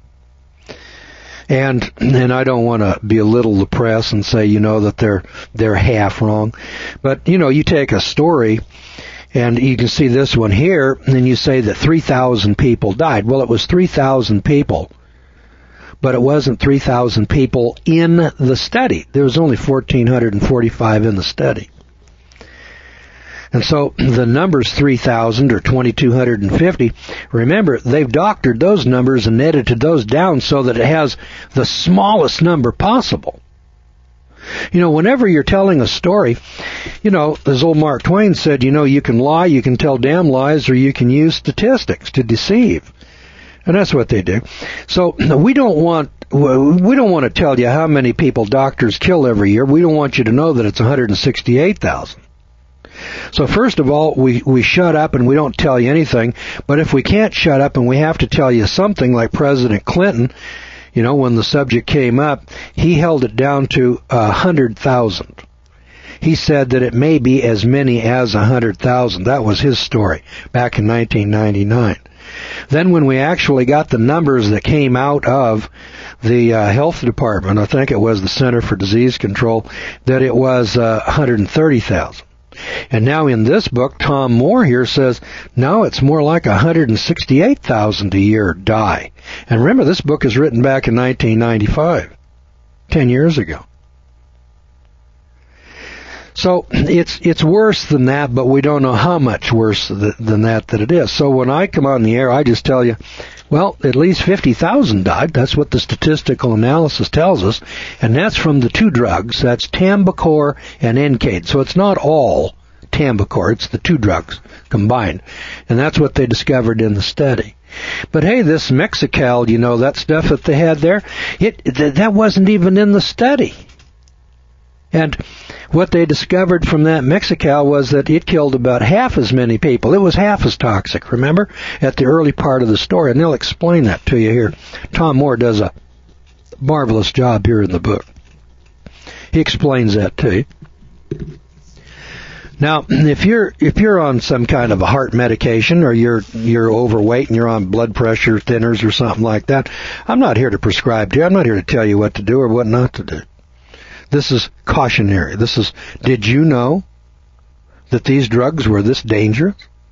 And and I don't want to belittle the press and say, you know, that they're they're half wrong. But, you know, you take a story, and you can see this one here, and you say that three thousand people died. Well, it was three thousand people, but it wasn't three thousand people in the study. There was only one thousand four hundred forty-five in the study. And so the numbers three thousand or twenty-two hundred fifty, remember, they've doctored those numbers and edited those down so that it has the smallest number possible. You know, whenever you're telling a story, you know, as old Mark Twain said, you know, you can lie, you can tell damn lies, or you can use statistics to deceive. And that's what they do. So we don't want we don't want to tell you how many people doctors kill every year. We don't want you to know that it's one hundred sixty-eight thousand. So first of all, we, we shut up and we don't tell you anything. But if we can't shut up and we have to tell you something, like President Clinton, you know, when the subject came up, he held it down to one hundred thousand. He said that it may be as many as one hundred thousand. That was his story back in nineteen ninety-nine. Then when we actually got the numbers that came out of the uh, health department, I think it was the Center for Disease Control, that it was uh, one hundred thirty thousand. And now in this book, Tom Moore here says, no, it's more like one hundred sixty-eight thousand a year die. And remember, this book is written back in nineteen ninety-five, ten years ago. So it's it's worse than that, but we don't know how much worse th- than that that it is. So when I come on the air, I just tell you, well, at least fifty thousand died. That's what the statistical analysis tells us. And that's from the two drugs. That's Tambicor and Encade. So it's not all Tambicor. It's the two drugs combined. And that's what they discovered in the study. But hey, this Mexacal, you know, that stuff that they had there, it th- that wasn't even in the study. And what they discovered from that Mexacal was that it killed about half as many people. It was half as toxic, remember, at the early part of the story. And they'll explain that to you here. Tom Moore does a marvelous job here in the book. He explains that to you. Now, if you're if you're on some kind of a heart medication, or you're you're overweight and you're on blood pressure thinners or something like that, I'm not here to prescribe to you. I'm not here to tell you what to do or what not to do. This is cautionary. This is, did you know that these drugs were this dangerous?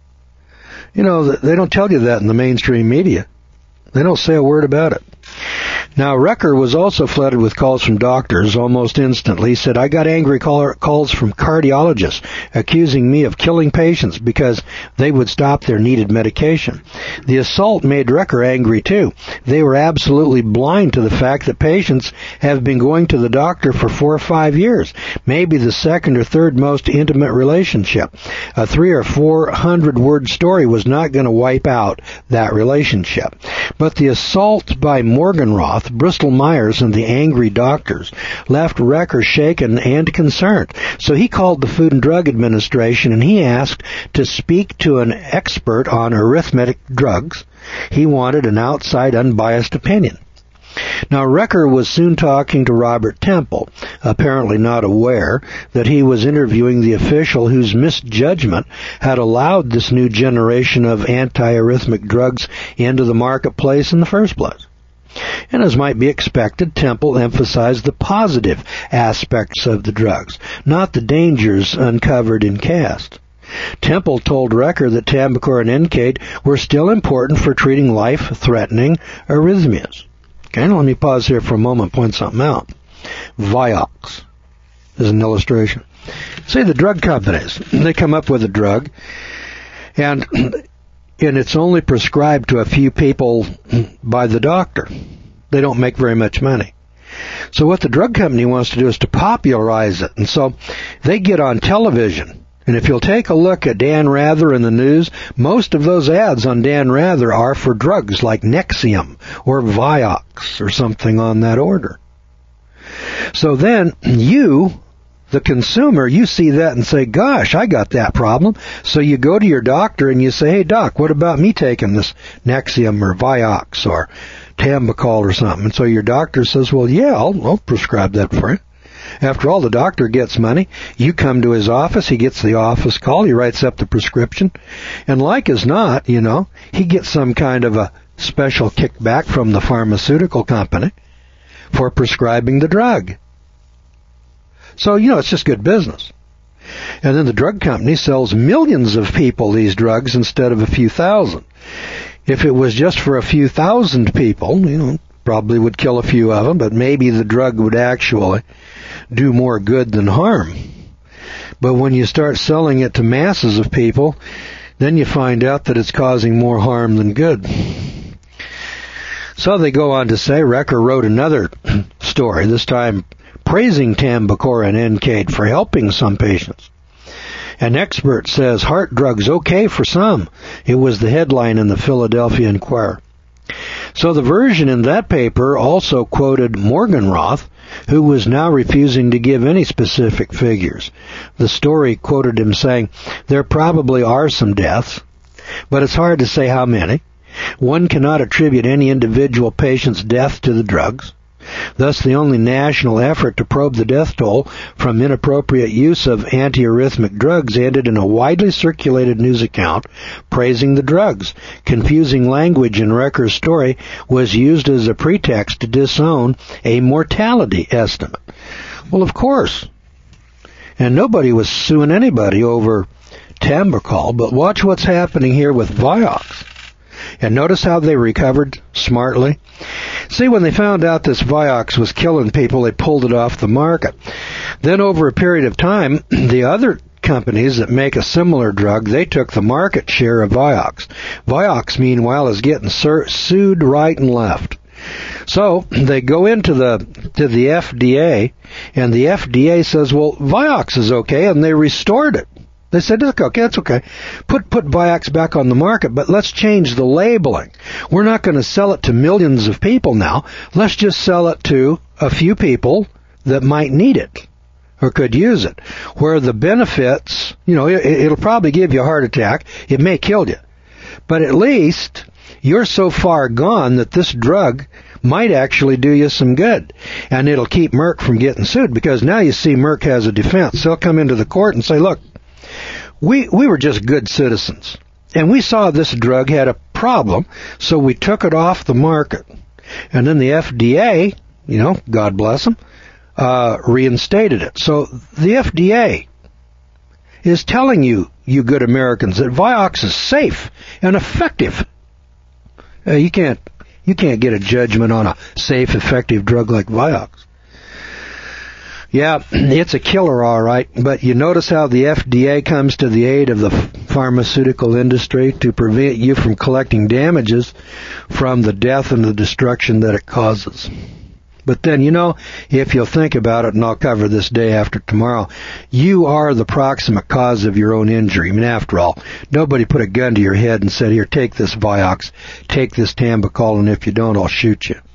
You know, they don't tell you that in the mainstream media. They don't say a word about it. Now, Recker was also flooded with calls from doctors almost instantly. He said, I got angry call- calls from cardiologists accusing me of killing patients because they would stop their needed medication. The assault made Recker angry, too. They were absolutely blind to the fact that patients have been going to the doctor for four or five years, maybe the second or third most intimate relationship. A three or four hundred word story was not going to wipe out that relationship. But the assault by Morgenroth, Bristol Myers, and the angry doctors left Recker shaken and concerned. So he called the Food and Drug Administration and he asked to speak to an expert on arithmetic drugs. He wanted an outside, unbiased opinion. Now, Recker was soon talking to Robert Temple, apparently not aware that he was interviewing the official whose misjudgment had allowed this new generation of anti-arrhythmic drugs into the marketplace in the first place. And as might be expected, Temple emphasized the positive aspects of the drugs, not the dangers uncovered in Cast. Temple told Recker that Tambicor and Encade were still important for treating life-threatening arrhythmias. Okay, now let me pause here for a moment and point something out. Vioxx is an illustration. Say the drug companies, they come up with a drug, and and it's only prescribed to a few people by the doctor. They don't make very much money. So what the drug company wants to do is to popularize it. And so they get on television. And if you'll take a look at Dan Rather in the news, most of those ads on Dan Rather are for drugs like Nexium or Vioxx or something on that order. So then you, the consumer, you see that and say, gosh, I got that problem. So you go to your doctor and you say, hey, doc, what about me taking this Nexium or Vioxx or Tambicol or something? And so your doctor says, well, yeah, I'll, I'll prescribe that for you. After all, the doctor gets money. You come to his office. He gets the office call. He writes up the prescription. And like as not, you know, he gets some kind of a special kickback from the pharmaceutical company for prescribing the drug. So, you know, it's just good business. And then the drug company sells millions of people these drugs instead of a few thousand. If it was just for a few thousand people, you know, probably would kill a few of them, but maybe the drug would actually do more good than harm. But when you start selling it to masses of people, then you find out that it's causing more harm than good. So they go on to say, Recker wrote another story, this time praising Tambacor and Encade for helping some patients. An expert says heart drugs okay for some. It was the headline in the Philadelphia Inquirer. So the version in that paper also quoted Morgenroth, who was now refusing to give any specific figures. The story quoted him saying, there probably are some deaths, but it's hard to say how many. One cannot attribute any individual patient's death to the drugs. Thus, the only national effort to probe the death toll from inappropriate use of antiarrhythmic drugs ended in a widely circulated news account praising the drugs. Confusing language in Recker's story was used as a pretext to disown a mortality estimate. Well, of course. And nobody was suing anybody over Tambacol, but watch what's happening here with Vioxx. And notice how they recovered smartly. See, when they found out this Vioxx was killing people, they pulled it off the market. Then over a period of time, the other companies that make a similar drug, they took the market share of Vioxx. Vioxx, meanwhile, is getting sur- sued right and left. So they go into the to the F D A, and the F D A says, well, Vioxx is okay, and they restored it. They said, okay, that's okay. Put put Vioxx back on the market, but let's change the labeling. We're not going to sell it to millions of people now. Let's just sell it to a few people that might need it or could use it, where the benefits, you know, it, it'll probably give you a heart attack. It may kill you. But at least you're so far gone that this drug might actually do you some good. And it'll keep Merck from getting sued, because now you see Merck has a defense. They'll come into the court and say, look, We we were just good citizens, and we saw this drug had a problem, so we took it off the market. And then the F D A, you know, God bless them, uh, reinstated it. So the F D A is telling you, you good Americans, that Vioxx is safe and effective. Uh, you can't you can't get a judgment on a safe, effective drug like Vioxx. Yeah, it's a killer, all right, but you notice how the F D A comes to the aid of the pharmaceutical industry to prevent you from collecting damages from the death and the destruction that it causes. But then, you know, if you'll think about it, and I'll cover this day after tomorrow, you are the proximate cause of your own injury. I mean, after all, nobody put a gun to your head and said, here, take this Vioxx, take this Tambacol, and if you don't, I'll shoot you.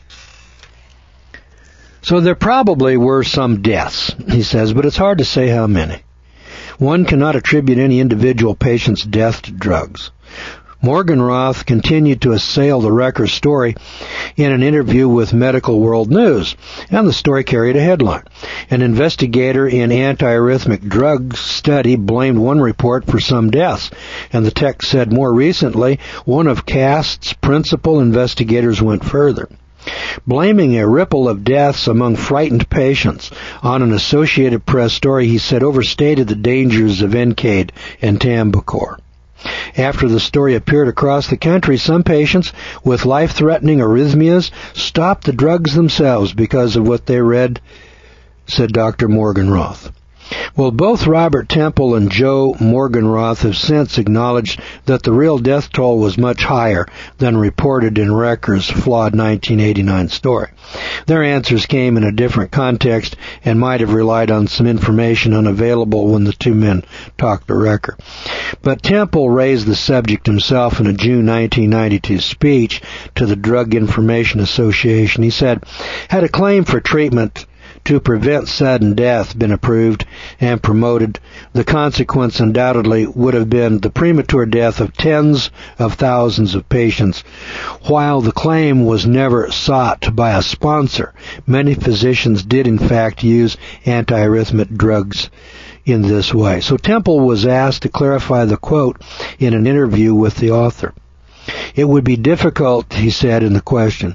So there probably were some deaths, he says, but it's hard to say how many. One cannot attribute any individual patient's death to drugs. Morgenroth continued to assail the Recker story in an interview with Medical World News, and the story carried a headline. An investigator in antiarrhythmic drug study blamed one report for some deaths, and the text said more recently, one of CAST's principal investigators went further. Blaming a ripple of deaths among frightened patients on an Associated Press story, he said overstated the dangers of Encade and Tambacor. After the story appeared across the country, some patients with life-threatening arrhythmias stopped the drugs themselves because of what they read, said Doctor Morgenroth. Well, both Robert Temple and Joe Morgenroth have since acknowledged that the real death toll was much higher than reported in Recker's flawed nineteen eighty-nine story. Their answers came in a different context and might have relied on some information unavailable when the two men talked to Recker. But Temple raised the subject himself in a June nineteen ninety-two speech to the Drug Information Association. He said, had a claim for treatment to prevent sudden death been approved and promoted, the consequence undoubtedly would have been the premature death of tens of thousands of patients. While the claim was never sought by a sponsor, many physicians did in fact use antiarrhythmic drugs in this way. So Temple was asked to clarify the quote in an interview with the author. It would be difficult, he said in the question,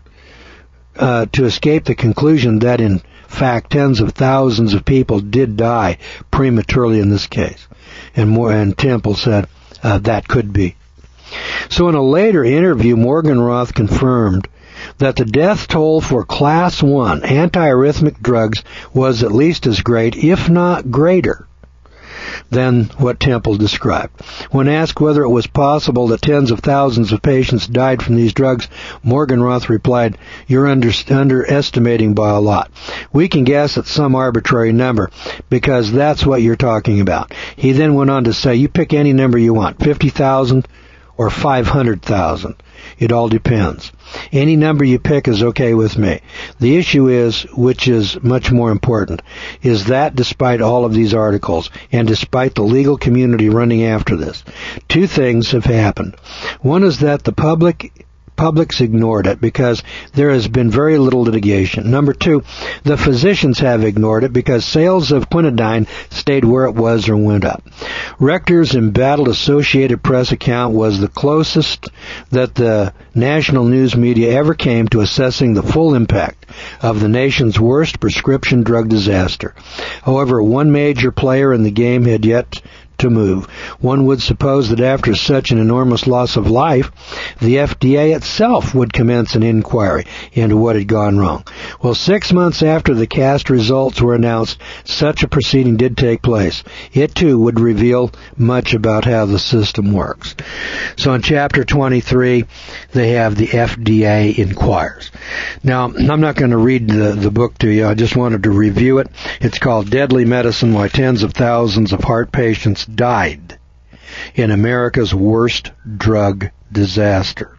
uh, to escape the conclusion that in fact tens of thousands of people did die prematurely in this case. And more, and Temple said uh, that could be. So in a later interview, Morgenroth confirmed that the death toll for class one antiarrhythmic drugs was at least as great, if not greater, than what Temple described. When asked whether it was possible that tens of thousands of patients died from these drugs, Morgenroth replied, "You're under, underestimating by a lot. We can guess at some arbitrary number, because that's what you're talking about." He then went on to say, "You pick any number you want, fifty thousand or five hundred thousand. It all depends. Any number you pick is okay with me. The issue is, which is much more important, is that despite all of these articles, and despite the legal community running after this, two things have happened. One is that the public Publics ignored it because there has been very little litigation. Number two, the physicians have ignored it because sales of quinidine stayed where it was or went up. Rector's embattled Associated Press account was the closest that the national news media ever came to assessing the full impact of the nation's worst prescription drug disaster. However, one major player in the game had yet to move. One would suppose that after such an enormous loss of life, the F D A itself would commence an inquiry into what had gone wrong. Well, six months after the cast results were announced, such a proceeding did take place. It, too, would reveal much about how the system works. So in Chapter twenty-three, they have the F D A inquires. Now, I'm not going to read the, the book to you. I just wanted to review it. It's called Deadly Medicine, Why Tens of Thousands of Heart Patients Died in America's Worst Drug Disaster.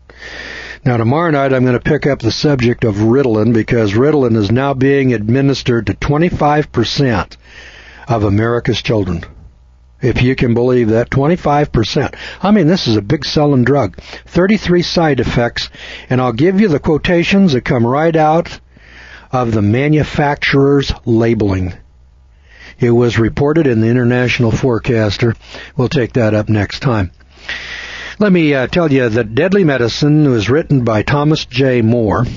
Now, tomorrow night I'm going to pick up the subject of Ritalin, because Ritalin is now being administered to twenty-five percent of America's children. If you can believe that, twenty-five percent. I mean, this is a big selling drug. thirty-three side effects, and I'll give you the quotations that come right out of the manufacturer's labeling. It was reported in the International Forecaster. We'll take that up next time. Let me uh, tell you that Deadly Medicine was written by Thomas J. Moore.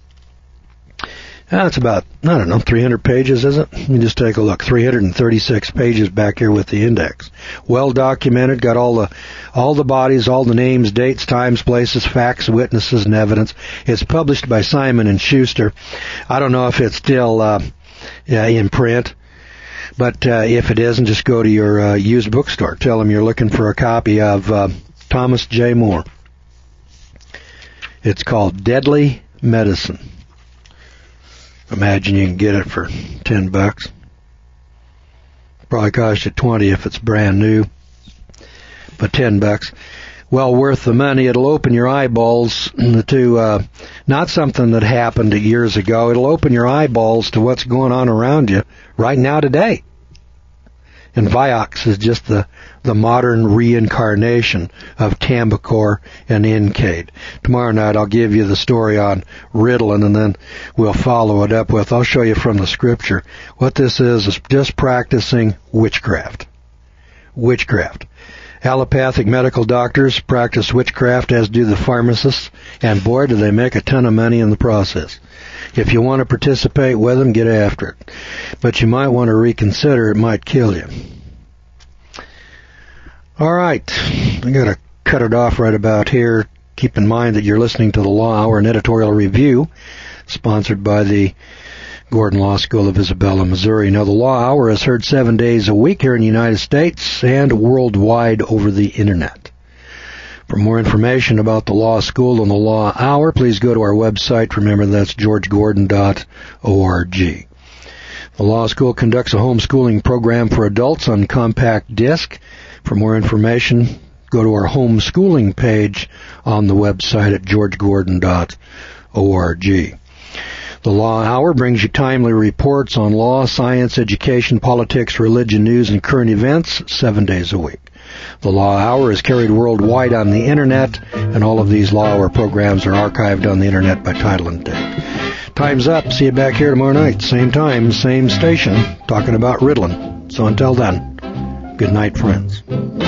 That's about, I don't know, three hundred pages, is it? Let me just take a look. three hundred thirty-six pages back here with the index. Well documented, got all the all the bodies, all the names, dates, times, places, facts, witnesses, and evidence. It's published by Simon and Schuster. I don't know if it's still uh, in print. But uh, if it isn't, just go to your uh, used bookstore. Tell them you're looking for a copy of uh, Thomas J. Moore. It's called Deadly Medicine. Imagine you can get it for ten bucks. Probably cost you twenty if it's brand new. But ten bucks. Well worth the money. It'll open your eyeballs to uh, not something that happened years ago. It'll open your eyeballs to what's going on around you right now today. And Vioxx is just the, the modern reincarnation of Tambacor and Encade. Tomorrow night I'll give you the story on Ritalin, and then we'll follow it up with, I'll show you from the scripture. What this is is just practicing witchcraft. Witchcraft. Allopathic medical doctors practice witchcraft, as do the pharmacists, and boy, do they make a ton of money in the process. If you want to participate with them, get after it. But you might want to reconsider. It might kill you. All right. I got to cut it off right about here. Keep in mind that you're listening to the Law Hour, an editorial review sponsored by the Gordon Law School of Isabella, Missouri. Now, the Law Hour is heard seven days a week here in the United States and worldwide over the Internet. For more information about the Law School and the Law Hour, please go to our website. Remember, that's george gordon dot org. The Law School conducts a homeschooling program for adults on compact disc. For more information, go to our homeschooling page on the website at george gordon dot org. The Law Hour brings you timely reports on law, science, education, politics, religion, news, and current events seven days a week. The Law Hour is carried worldwide on the Internet, and all of these Law Hour programs are archived on the Internet by title and date. Time's up. See you back here tomorrow night. Same time, same station, talking about Ritalin. So until then, good night, friends.